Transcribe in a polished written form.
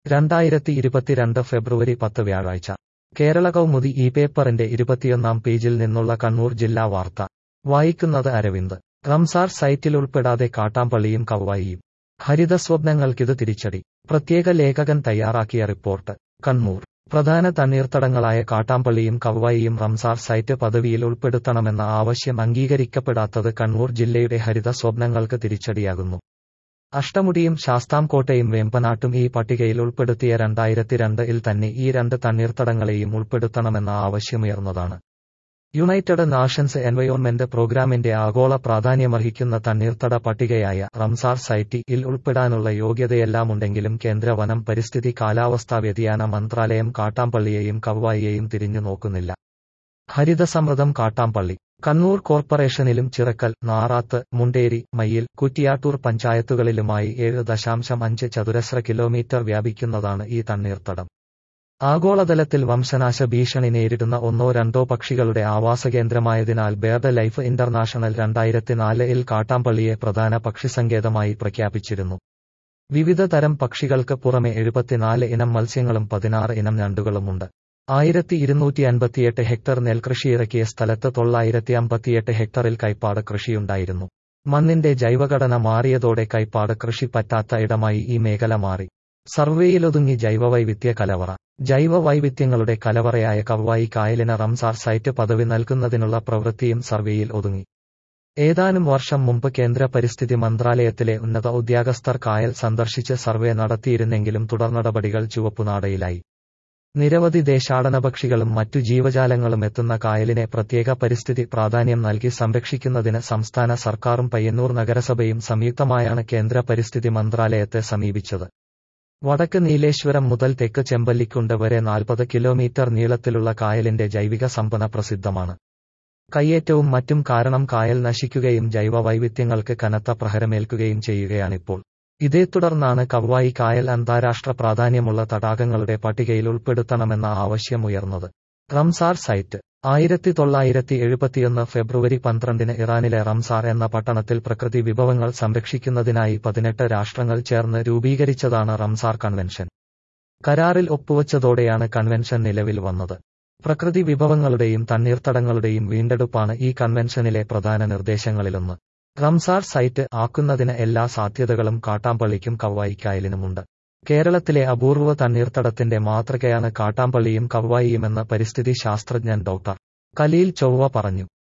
2022 ഫെബ്രുവരി 10 വ്യാഴാഴ്ച കേരള കൗമുദി ഈ പേപ്പറിന്റെ 21-ാം പേജിൽ നിന്നുള്ള കണ്ണൂർ ജില്ലാ വാർത്ത വായിക്കുന്നത് അരവിന്ദ്. റംസാർ സൈറ്റിൽ ഉൾപ്പെടാതെ കാട്ടാമ്പള്ളിയും കവ്വായിയും. ഹരിതസ്വപ്നങ്ങൾക്കിത് തിരിച്ചടി. പ്രത്യേക ലേഖകൻ തയ്യാറാക്കിയ റിപ്പോർട്ട്. കണ്ണൂർ. പ്രധാന തണ്ണീർത്തടങ്ങളായ കാട്ടാമ്പള്ളിയും കവ്വായിയും റംസാർ സൈറ്റ് പദവിയിൽ ഉൾപ്പെടുത്തണമെന്ന ആവശ്യം അംഗീകരിക്കപ്പെടാത്തത് കണ്ണൂർ ജില്ലയുടെ ഹരിത സ്വപ്നങ്ങൾക്ക് തിരിച്ചടിയാകുന്നു. അഷ്ടമുടിയും ശാസ്താംകോട്ടയും വേമ്പനാട്ടും ഈ പട്ടികയിൽ ഉൾപ്പെടുത്തിയ 2002-ൽ തന്നെ ഈ രണ്ട് തണ്ണീർത്തടങ്ങളെയും ഉൾപ്പെടുത്തണമെന്ന ആവശ്യമുയർന്നതാണ്. യുണൈറ്റഡ് നാഷൻസ് എൻവയോൺമെന്റ് പ്രോഗ്രാമിന്റെ ആഗോള പ്രാധാന്യമർഹിക്കുന്ന തണ്ണീർത്തട പട്ടികയായ റംസാർ സൈറ്റ്-ൽ ഉൾപ്പെടാനുള്ള യോഗ്യതയെല്ലാമുണ്ടെങ്കിലും കേന്ദ്ര വനം പരിസ്ഥിതി കാലാവസ്ഥാ വ്യതിയാന മന്ത്രാലയം കാട്ടാമ്പള്ളിയെയും കവ്വായിയെയും തിരിഞ്ഞു നോക്കുന്നില്ല. ഹരിതസമൃദ്ധം കാട്ടാമ്പള്ളി. കണ്ണൂർ കോർപ്പറേഷനിലും ചിറക്കൽ, നാറാത്ത്, മുണ്ടേരി, മയ്യിൽ, കുറ്റിയാട്ടൂർ പഞ്ചായത്തുകളിലുമായി 7.5 ചതുരശ്ര കിലോമീറ്റർ വ്യാപിക്കുന്നതാണ് ഈ തണ്ണീർത്തടം. ആഗോളതലത്തിൽ വംശനാശ ഭീഷണി നേരിടുന്ന ഒന്നോ രണ്ടോ പക്ഷികളുടെ ആവാസകേന്ദ്രമായതിനാൽ ബേർഡ് ലൈഫ് ഇന്റർനാഷണൽ 2004-ൽ കാട്ടാമ്പള്ളിയെ പ്രധാന പക്ഷിസങ്കേതമായി പ്രഖ്യാപിച്ചിരുന്നു. വിവിധ തരം പക്ഷികൾക്ക് പുറമെ 74 ഇനം മത്സ്യങ്ങളും 16 ഇനം ഞണ്ടുകളുമുണ്ട്. 1258 ഹെക്ടർ നെൽകൃഷിയിറക്കിയ സ്ഥലത്ത് 958 ഹെക്ടറിൽ കൈപ്പാട് കൃഷിയുണ്ടായിരുന്നു. മണ്ണിന്റെ ജൈവഘടന മാറിയതോടെ കൈപ്പാട് കൃഷി പറ്റാത്ത ഇടമായി ഈ മേഖല മാറി. സർവേയിലൊതുങ്ങി ജൈവവൈവിധ്യ കലവറ. ജൈവവൈവിധ്യങ്ങളുടെ കലവറയായ കവ്വായി കായലിന് റംസാർ സൈറ്റ് പദവി നൽകുന്നതിനുള്ള പ്രവൃത്തിയും സർവേയിൽ ഒതുങ്ങി. ഏതാനും വർഷം മുമ്പ് കേന്ദ്ര പരിസ്ഥിതി മന്ത്രാലയത്തിലെ ഉന്നത ഉദ്യോഗസ്ഥർ കായൽ സന്ദർശിച്ച് സർവേ നടത്തിയിരുന്നെങ്കിലും തുടർനടപടികൾ ചുവപ്പുനാടയിലായി. നിരവധി ദേശാടനപക്ഷികളും മറ്റു ജീവജാലങ്ങളും എത്തുന്ന കായലിനെ പ്രത്യേക പരിസ്ഥിതി പ്രാധാന്യം നൽകി സംരക്ഷിക്കുന്നതിന് സംസ്ഥാന സർക്കാരും പയ്യന്നൂർ നഗരസഭയും സംയുക്തമായാണ് കേന്ദ്ര പരിസ്ഥിതി മന്ത്രാലയത്തെ സമീപിച്ചത്. വടക്ക് നീലേശ്വരം മുതൽ തെക്ക് ചെമ്പല്ലിക്കുണ്ട് വരെ 40 കിലോമീറ്റർ നീളത്തിലുള്ള കായലിന്റെ ജൈവിക സമ്പന്ന പ്രസിദ്ധമാണ്. കയ്യേറ്റവും മറ്റും കാരണം കായൽ നശിക്കുകയും ജൈവ വൈവിധ്യങ്ങൾക്ക് കനത്ത പ്രഹരമേൽക്കുകയും ചെയ്യുകയാണിപ്പോൾ. ഇതേ തുടർന്നാണ് കവ്വായി കായൽ അന്താരാഷ്ട്ര പ്രാധാന്യമുള്ള തടാകങ്ങളുടെ പട്ടികയിൽ ഉൾപ്പെടുത്തണമെന്ന ആവശ്യം ഉയർന്നത്. Ramsar site. 1971 ഫെബ്രുവരി 12-ന് ഇറാനിലെ റംസാർ എന്ന പട്ടണത്തിൽ പ്രകൃതി വിഭവങ്ങൾ സംരക്ഷിക്കുന്നതിനായി 18 രാഷ്ട്രങ്ങൾ ചേർന്ന് രൂപീകരിച്ചതാണ് റംസാർ കൺവെൻഷൻ. കരാറിൽ ഒപ്പുവച്ചതോടെയാണ് കൺവെൻഷൻ നിലവിൽ വന്നത്. പ്രകൃതി വിഭവങ്ങളുടെയും തണ്ണീർത്തടങ്ങളുടെയും വീണ്ടെടുപ്പാണ് ഈ കൺവെൻഷനിലെ പ്രധാന നിർദ്ദേശങ്ങളിലൊന്ന്. റംസാർ സൈറ്റ് ആക്കുന്നതിന് എല്ലാ സാധ്യതകളും കാട്ടാമ്പള്ളിക്കും കവ്വായിക്കായലിനുമുണ്ട്. കേരളത്തിലെ അപൂർവ തണ്ണീർത്തടത്തിന്റെ മാതൃകയാണ് കാട്ടാമ്പള്ളിയും കവ്വായിയുമെന്ന് പരിസ്ഥിതി ശാസ്ത്രജ്ഞൻ ഡോക്ടർ. കലീൽ ചൊവ്വ പറഞ്ഞു.